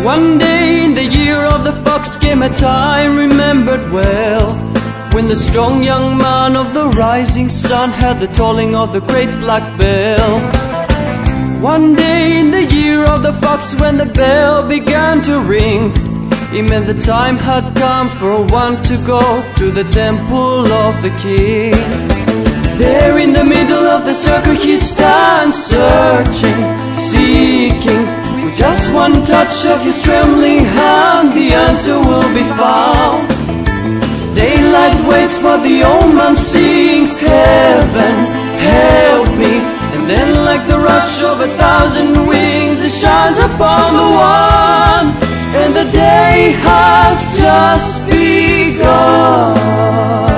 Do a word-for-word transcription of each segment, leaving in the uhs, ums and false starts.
One day in the year of the fox came a time remembered well, when the strong young man of the rising sun heard the tolling of the great black bell. One day in the year of the fox, when the bell began to ring, it meant the time had come for one to go to the temple of the king. There in the middle of the circle he stands, searching, seeking. With just one touch of his trembling hand, the answer will be found. Daylight waits, but the old man sings, heaven, help me. And then like the rush of a thousand wings, it shines upon the one, and the day has just begun.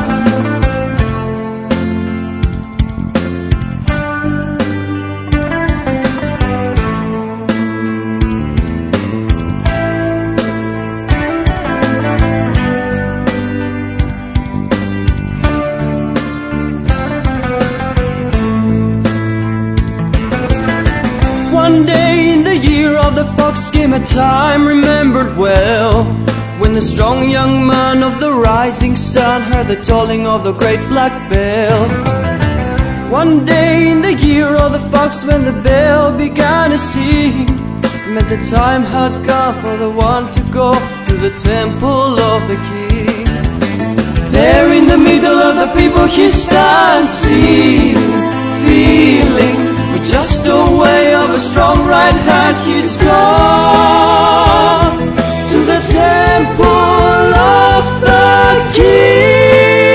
One day in the year of the fox came a time remembered well, when the strong young man of the rising sun heard the tolling of the great black bell. One day in the year of the fox, when the bell began to sing, it meant the time had come for the one to go to the temple of the king. There in the middle of the people he stands, seeing, feeling. With just a wave of a strong right hand, he's gone to the temple of the king.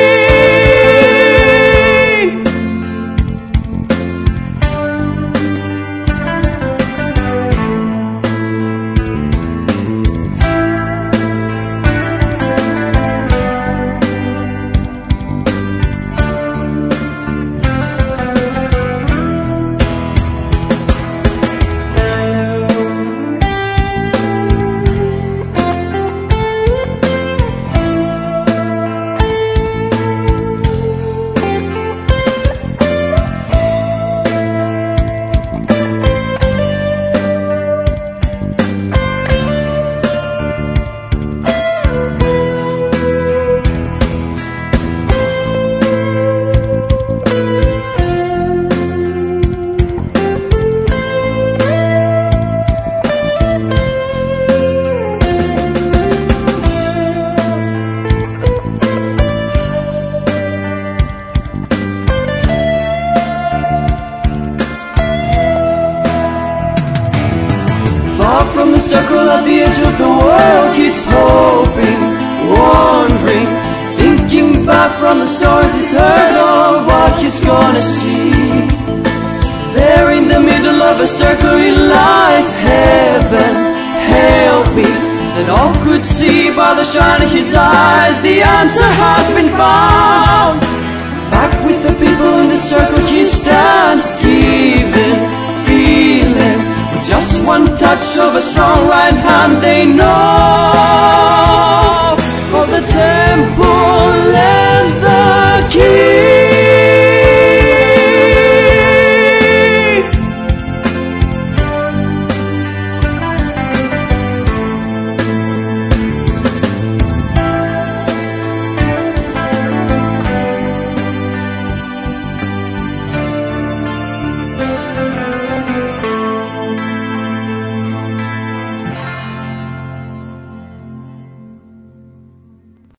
Far from the circle at the edge of the world, he's hoping, wondering, thinking back from the stories he's heard of what he's gonna see. There in the middle of a circle he lies, heaven, help me. Then all could see by the shine of his eyes, the answer has been found. Back with the people in the circle he stands, giving, feeling. Just one touch of a strong right hand, they know